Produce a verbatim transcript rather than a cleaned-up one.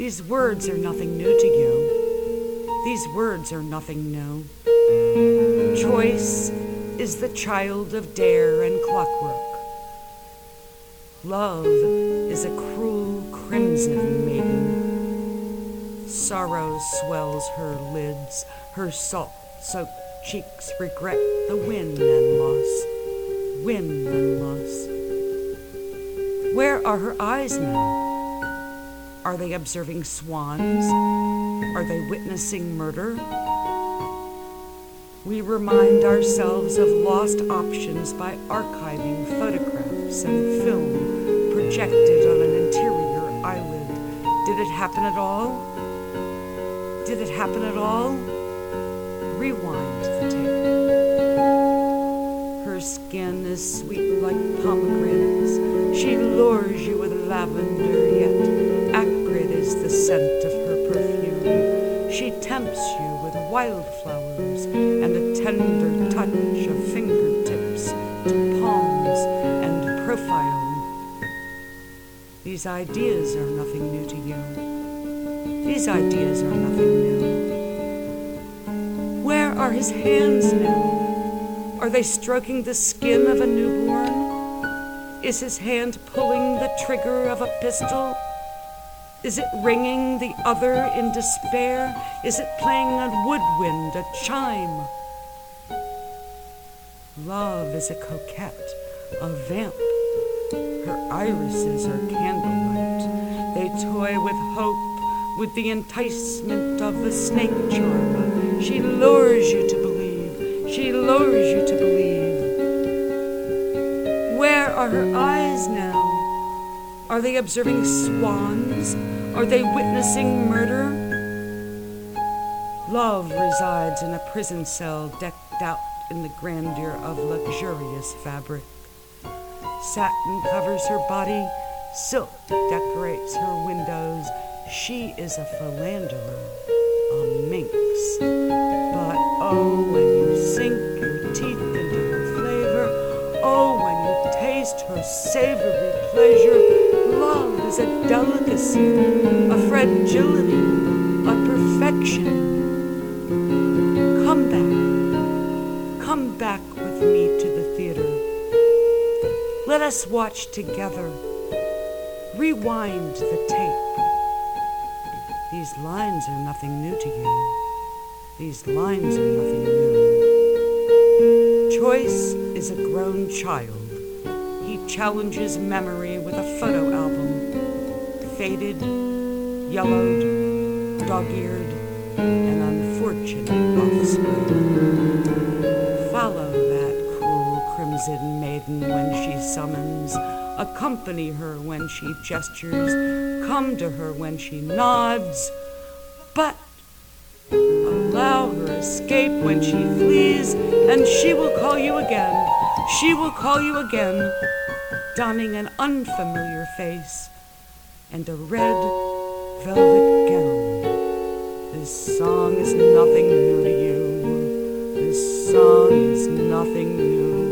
These words are nothing new to you. These words are nothing new. Choice is the child of dare and clockwork. Love is a cruel crimson maiden. Sorrow swells her lids, her salt-soaked cheeks regret the win and loss, win and loss. Where are her eyes now? Are they observing swans? Are they witnessing murder? We remind ourselves of lost options by archiving photographs and film projected on an interior eyelid. Did it happen at all? Did it happen at all? Rewind the tape. Her skin is sweet like pomegranates. She lures you with lavender, yet acrid is the scent of her perfume. She tempts you with wildflowers and a tender touch of fingertips to palms and profile. These ideas are nothing new to you. These ideas are nothing new. Where are his hands now? Are they stroking the skin of a newborn? Is his hand pulling the trigger of a pistol? Is it ringing the other in despair? Is it playing a woodwind, a chime? Love is a coquette, a vamp. Her irises are candlelight. They toy with hope, with the enticement of the snake charmer. She lures you to believe. She lures you to believe. Where are her eyes now? Are they observing swans? Are they witnessing murder? Love resides in a prison cell decked out in the grandeur of luxurious fabric. Satin covers her body, silk decorates her windows. She is a philanderer, a minx. But oh, when you sink your teeth into her flavor, oh, when you taste her savory pleasure, love is a delicacy, a fragility, a perfection. Come back, come back with me to the theater. Let us watch together. Rewind the tape. These lines are nothing new to you. These lines are nothing new. Choice is a grown child. He challenges memory with a photo album. Faded, yellowed, dog-eared, and unfortunate offspring. Follow that cruel crimson maiden when she summons. Accompany her when she gestures. Come to her when she nods. But allow her escape when she flees, and she will call you again. She will call you again, donning an unfamiliar face and a red velvet gown. This song is nothing new to you. This song is nothing new.